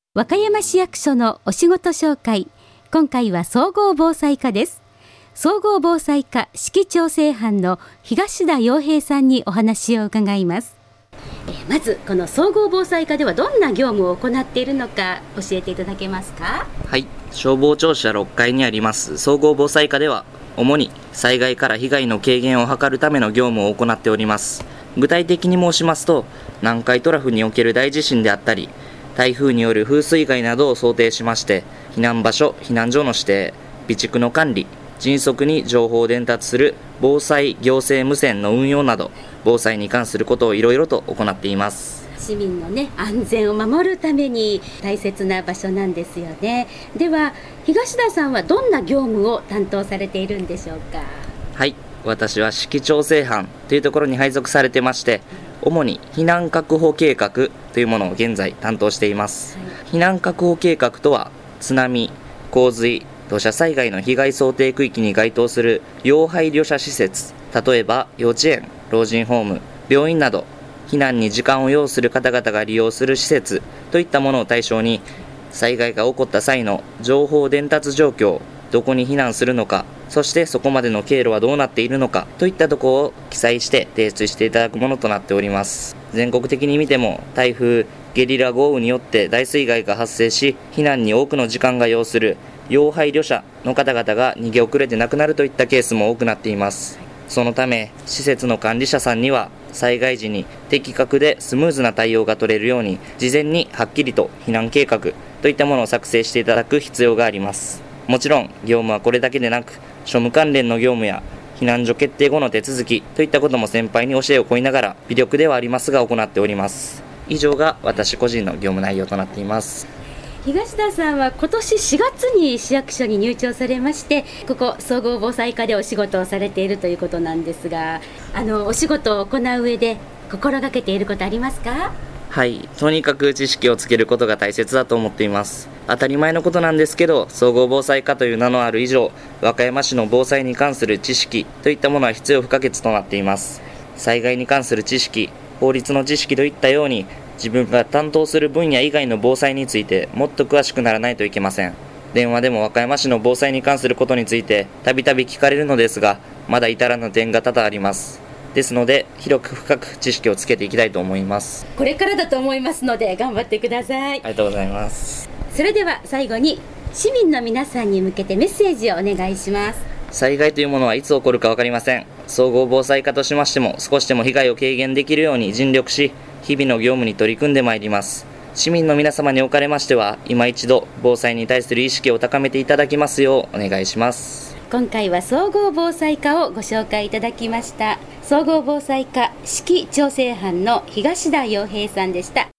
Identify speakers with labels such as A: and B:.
A: 和歌山市役所のお仕事紹介。今回は総合防災課です。総合防災課指揮調整班の東田洋平さんにお話を伺います。まずこの総合防災課ではどんな業務を行っているのか教えていただけますか？
B: はい、消防庁舎6階にあります総合防災課では主に災害から被害の軽減を図るための業務を行っております。具体的に申しますと、南海トラフにおける大地震であったり、台風による風水害などを想定しまして、避難場所、避難所の指定、備蓄の管理、迅速に情報を伝達する防災行政無線の運用など、防災に関することをいろいろと行っています。
A: 市民の安全を守るために大切な場所なんですよね。では東田さんはどんな業務を担当されているんでしょうか？
B: はい、私は指揮調整班というところに配属されてまして、主に避難確保計画というものを現在担当しています。避難確保計画とは、津波、洪水、土砂災害の被害想定区域に該当する要配慮者施設、例えば幼稚園、老人ホーム、病院など避難に時間を要する方々が利用する施設といったものを対象に、災害が起こった際の情報伝達状況、どこに避難するのか、そしてそこまでの経路はどうなっているのかといったところを記載して提出していただくものとなっております。全国的に見ても台風、ゲリラ豪雨によって大水害が発生し、避難に多くの時間が要する要配慮者の方々が逃げ遅れて亡くなるといったケースも多くなっています。そのため施設の管理者さんには災害時に的確でスムーズな対応が取れるように、事前にはっきりと避難計画といったものを作成していただく必要があります。もちろん業務はこれだけでなく、庶務関連の業務や避難所決定後の手続きといったことも先輩に教えを請いながら微力ではありますが行っております。以上が私個人の業務内容となっています。
A: 東田さんは今年4月に市役所に入庁されまして、ここ総合防災課でお仕事をされているということなんですが、お仕事を行う上で心がけていることありますか？
B: はい、とにかく知識をつけることが大切だと思っています。当たり前のことなんですけど、総合防災課という名のある以上、和歌山市の防災に関する知識といったものは必要不可欠となっています。災害に関する知識、法律の知識といったように、自分が担当する分野以外の防災についてもっと詳しくならないといけません。電話でも和歌山市の防災に関することについてたびたび聞かれるのですが、まだ至らぬ点が多々あります。ですので広く深く知識をつけていきたいと思います。
A: これからだと思いますので頑張ってください。
B: ありがとうございます。
A: それでは最後に市民の皆さんに向けてメッセージをお願いします。
B: 災害というものはいつ起こるか分かりません。総合防災課としましても少しでも被害を軽減できるように尽力し、日々の業務に取り組んでまいります。市民の皆様におかれましては、今一度防災に対する意識を高めていただきますようお願いします。
A: 今回は総合防災課をご紹介いただきました。総合防災課指揮調整班の東田洋平さんでした。